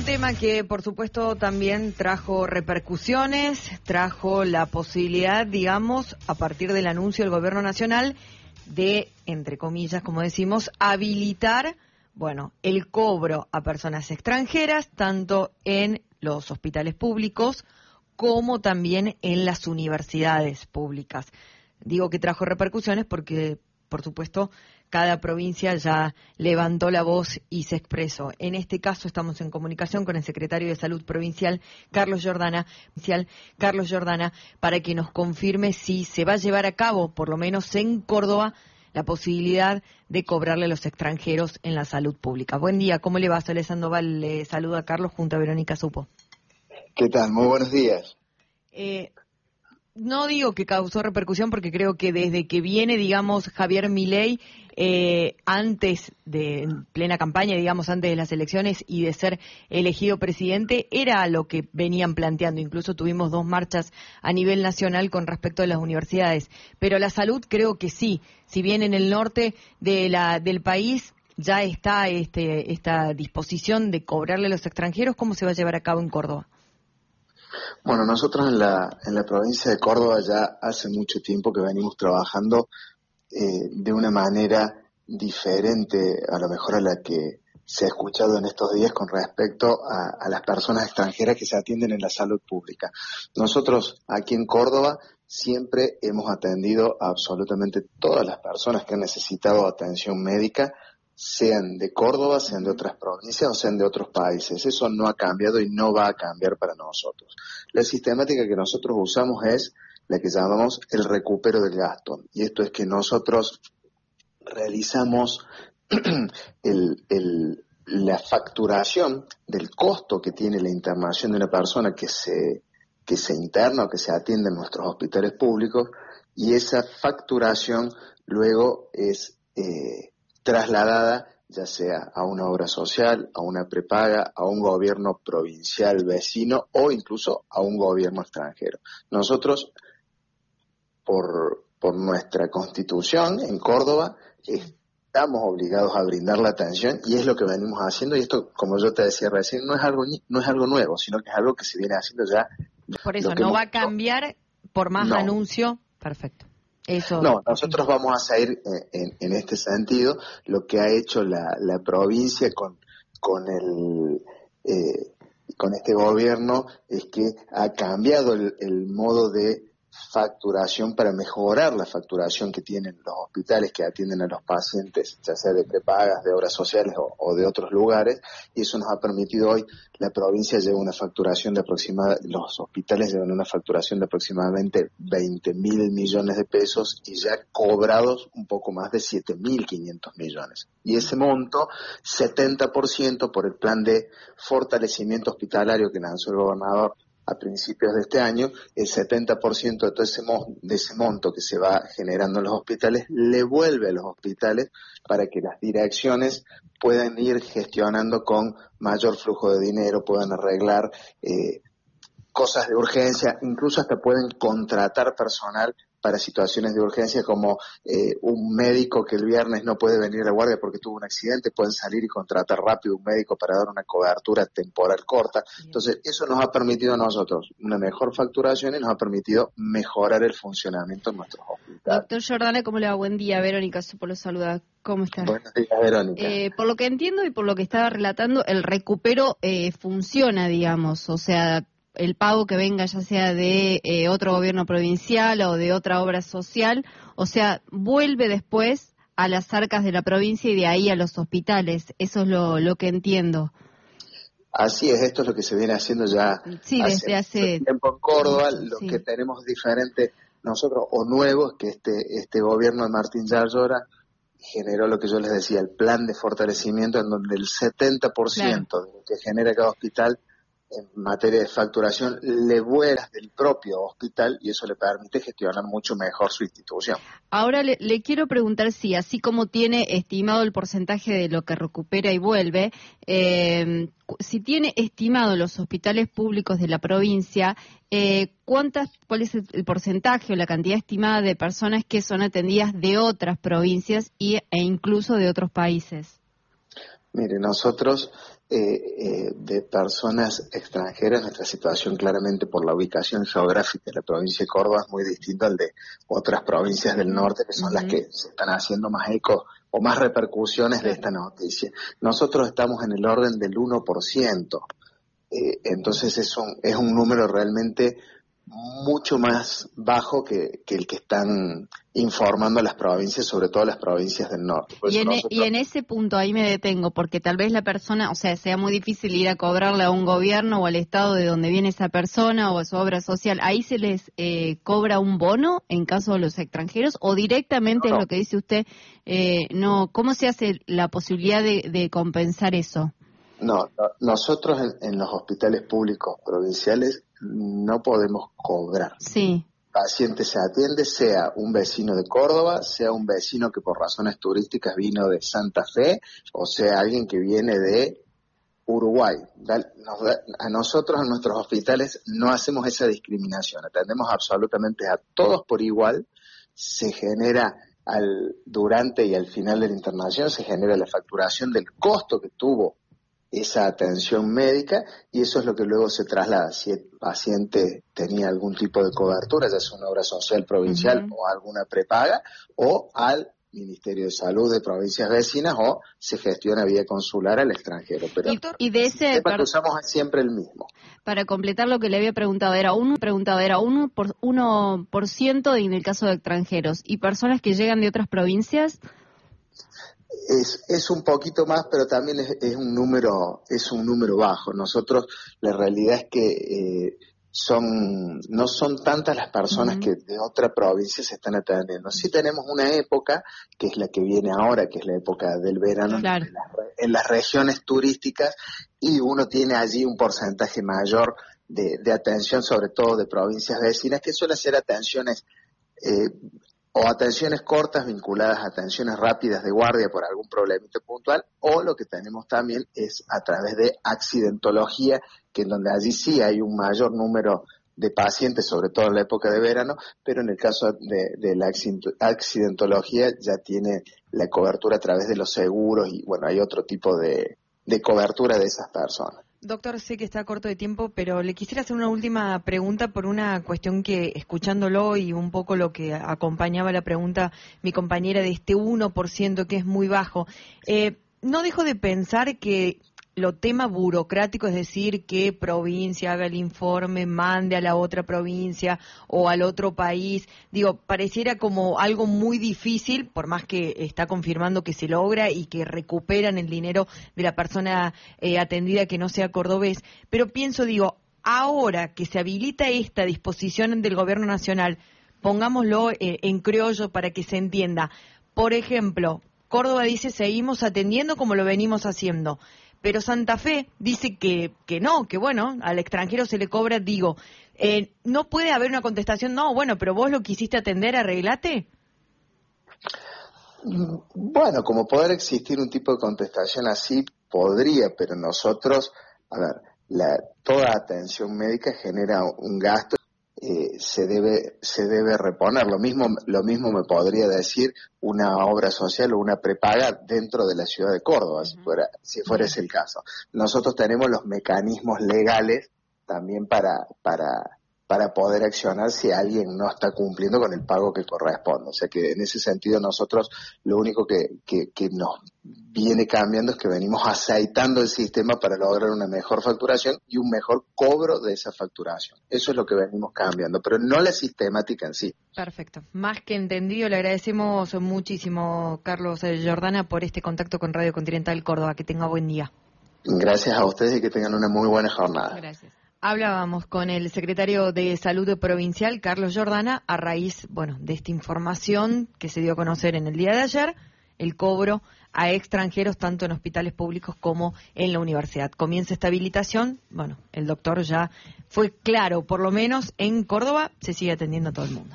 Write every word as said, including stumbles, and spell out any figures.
tema que, por supuesto, también trajo repercusiones, trajo la posibilidad, digamos, a partir del anuncio del Gobierno Nacional, de, entre comillas, como decimos, habilitar, bueno, el cobro a personas extranjeras, tanto en los hospitales públicos como también en las universidades públicas. Digo que trajo repercusiones porque, por supuesto, cada provincia ya levantó la voz y se expresó. En este caso estamos en comunicación con el secretario de Salud Provincial, Carlos Jordana, Carlos Jordana, para que nos confirme si se va a llevar a cabo, por lo menos en Córdoba, la posibilidad de cobrarle a los extranjeros en la salud pública. Buen día, ¿cómo le va? Soledad Sandoval le saluda a Carlos junto a Verónica Supo. ¿Qué tal? Muy buenos días. Eh, no digo que causó repercusión porque creo que desde que viene, digamos, Javier Milei, eh, antes de, en plena campaña, digamos, antes de las elecciones y de ser elegido presidente, era lo que venían planteando. Incluso tuvimos dos marchas a nivel nacional con respecto a las universidades. Pero la salud creo que sí. Si bien en el norte de la, del país ya está este, esta disposición de cobrarle a los extranjeros, ¿cómo se va a llevar a cabo en Córdoba? Bueno, nosotros en la, en la provincia de Córdoba ya hace mucho tiempo que venimos trabajando eh, de una manera diferente a lo mejor a la que se ha escuchado en estos días con respecto a, a las personas extranjeras que se atienden en la salud pública. Nosotros aquí en Córdoba siempre hemos atendido a absolutamente todas las personas que han necesitado atención médica, sean de Córdoba, sean de otras provincias o sean de otros países. Eso no ha cambiado y no va a cambiar para nosotros. La sistemática que nosotros usamos es la que llamamos el recupero del gasto. Y esto es que nosotros realizamos el, el, la facturación del costo que tiene la internación de una persona que se, que se interna o que se atiende en nuestros hospitales públicos, y esa facturación luego es eh, trasladada ya sea a una obra social, a una prepaga, a un gobierno provincial vecino o incluso a un gobierno extranjero. Nosotros, por, por nuestra constitución en Córdoba, estamos obligados a brindar la atención y es lo que venimos haciendo, y esto, como yo te decía recién, no es algo no es algo nuevo, sino que es algo que se viene haciendo ya. Por eso, no va a cambiar por más no. anuncio. Perfecto. Eso, no, nosotros sí. vamos a seguir en, en este sentido lo que ha hecho la, la provincia con, con, el, eh, con este gobierno, es que ha cambiado el, el modo de facturación para mejorar la facturación que tienen los hospitales que atienden a los pacientes, ya sea de prepagas, de obras sociales o, o de otros lugares, y eso nos ha permitido hoy, la provincia lleva una facturación de aproximadamente, los hospitales llevan una facturación de aproximadamente veinte mil millones de pesos y ya cobrados un poco más de siete mil quinientos millones. Y ese monto, setenta por ciento por el plan de fortalecimiento hospitalario que lanzó el gobernador a principios de este año, el setenta por ciento de todo ese, mo- de ese monto que se va generando en los hospitales le vuelve a los hospitales para que las direcciones puedan ir gestionando con mayor flujo de dinero, puedan arreglar eh, cosas de urgencia, incluso hasta pueden contratar personal para situaciones de urgencia como eh, un médico que el viernes no puede venir a la guardia porque tuvo un accidente, pueden salir y contratar rápido un médico para dar una cobertura temporal corta. Entonces, eso nos ha permitido a nosotros una mejor facturación y nos ha permitido mejorar el funcionamiento de nuestros hospitales. Doctor Jordana, ¿cómo le va? Buen día, Verónica Supo lo saluda. ¿Cómo está? Buenos días, Verónica. Eh, por lo que entiendo y por lo que estaba relatando, el recupero eh, funciona, digamos, o sea, el pago que venga ya sea de eh, otro gobierno provincial o de otra obra social, o sea, vuelve después a las arcas de la provincia y de ahí a los hospitales. Eso es lo, lo que entiendo. Así es, esto es lo que se viene haciendo ya sí, desde hace, hace tiempo en Córdoba. mucho, lo sí. que tenemos diferente nosotros o nuevo es que este, este gobierno de Martín Yarlora generó lo que yo les decía, el plan de fortalecimiento, en donde el setenta por ciento claro. de lo que genera cada hospital en materia de facturación le vuela del propio hospital y eso le permite gestionar mucho mejor su institución. Ahora le, le quiero preguntar si, así como tiene estimado el porcentaje de lo que recupera y vuelve, eh, si tiene estimado los hospitales públicos de la provincia, eh, ¿cuántas, cuál es el, el porcentaje o la cantidad estimada de personas que son atendidas de otras provincias y, e incluso de otros países? Mire, nosotros... Eh, eh, de, de personas extranjeras, nuestra situación claramente por la ubicación geográfica de la provincia de Córdoba es muy distinta al de otras provincias del norte, que son uh-huh. las que se están haciendo más eco o más repercusiones de esta noticia. Nosotros estamos en el orden del uno por ciento, eh, entonces es un, es un número realmente mucho más bajo que, que el que están informando las provincias, sobre todo las provincias del norte. Y en, nosotros... y en ese punto ahí me detengo, porque tal vez la persona, o sea, sea muy difícil ir a cobrarle a un gobierno o al estado de donde viene esa persona o a su obra social. ¿Ahí se les eh, cobra un bono en caso de los extranjeros o directamente, no, no. es lo que dice usted, eh, no? ¿Cómo se hace la posibilidad de, de compensar eso? No, no nosotros en, en los hospitales públicos provinciales no podemos cobrar. Sí. Paciente se atiende, sea un vecino de Córdoba, sea un vecino que por razones turísticas vino de Santa Fe, o sea alguien que viene de Uruguay. A nosotros en nuestros hospitales no hacemos esa discriminación, atendemos absolutamente a todos por igual. Se genera al durante y al final de la internación, se genera la facturación del costo que tuvo esa atención médica, y eso es lo que luego se traslada si el paciente tenía algún tipo de cobertura, ya sea una obra social provincial uh-huh. o alguna prepaga, o al Ministerio de Salud de provincias vecinas, o se gestiona vía consular al extranjero. Pero y, y de ese el tema que usamos es siempre el mismo. Para completar lo que le había preguntado, era uno preguntado era uno por uno por ciento en el caso de extranjeros y personas que llegan de otras provincias. Es, es un poquito más, pero también es, es un número es un número bajo. Nosotros, la realidad es que eh, son no son tantas las personas uh-huh. que de otra provincia se están atendiendo. Sí tenemos una época, que es la que viene ahora, que es la época del verano, claro. en, las, en las regiones turísticas, y uno tiene allí un porcentaje mayor de, de atención, sobre todo de provincias vecinas, que suelen ser atenciones eh, o atenciones cortas vinculadas a atenciones rápidas de guardia por algún problemita puntual, o lo que tenemos también es a través de accidentología, que en donde allí sí hay un mayor número de pacientes, sobre todo en la época de verano, pero en el caso de, de la accidentología ya tiene la cobertura a través de los seguros y bueno, hay otro tipo de, de cobertura de esas personas. Doctor, sé que está corto de tiempo, pero le quisiera hacer una última pregunta por una cuestión que, escuchándolo y un poco lo que acompañaba la pregunta mi compañera de este uno por ciento que es muy bajo, eh, no dejo de pensar que lo tema burocrático, es decir, que provincia haga el informe, mande a la otra provincia o al otro país, digo, pareciera como algo muy difícil, por más que está confirmando que se logra y que recuperan el dinero de la persona eh, atendida que no sea cordobés, pero pienso, digo, ahora que se habilita esta disposición del Gobierno Nacional, pongámoslo eh, en criollo para que se entienda, por ejemplo, Córdoba dice seguimos atendiendo como lo venimos haciendo, pero Santa Fe dice que, que no, que bueno, al extranjero se le cobra, digo, eh, ¿no puede haber una contestación? No, bueno, pero vos lo quisiste atender, arreglate. Bueno, como poder existir un tipo de contestación así, podría, pero nosotros, a ver, la, toda atención médica genera un gasto. Eh, se debe se debe reponer. Lo mismo lo mismo me podría decir una obra social o una prepaga dentro de la ciudad de Córdoba, uh-huh. si fuera si fuera ese el caso. Nosotros tenemos los mecanismos legales también para para para poder accionar si alguien no está cumpliendo con el pago que corresponde. O sea que en ese sentido nosotros lo único que, que, que nos viene cambiando es que venimos aceitando el sistema para lograr una mejor facturación y un mejor cobro de esa facturación. Eso es lo que venimos cambiando, pero no la sistemática en sí. Perfecto. Más que entendido, le agradecemos muchísimo, Carlos Jordana, por este contacto con Radio Continental Córdoba. Que tenga buen día. Gracias a ustedes y que tengan una muy buena jornada. Gracias. Hablábamos con el secretario de Salud Provincial, Carlos Jordana, a raíz, bueno, de esta información que se dio a conocer en el día de ayer, el cobro a extranjeros tanto en hospitales públicos como en la universidad. Comienza esta habilitación, bueno, el doctor ya fue claro, por lo menos en Córdoba se sigue atendiendo a todo el mundo.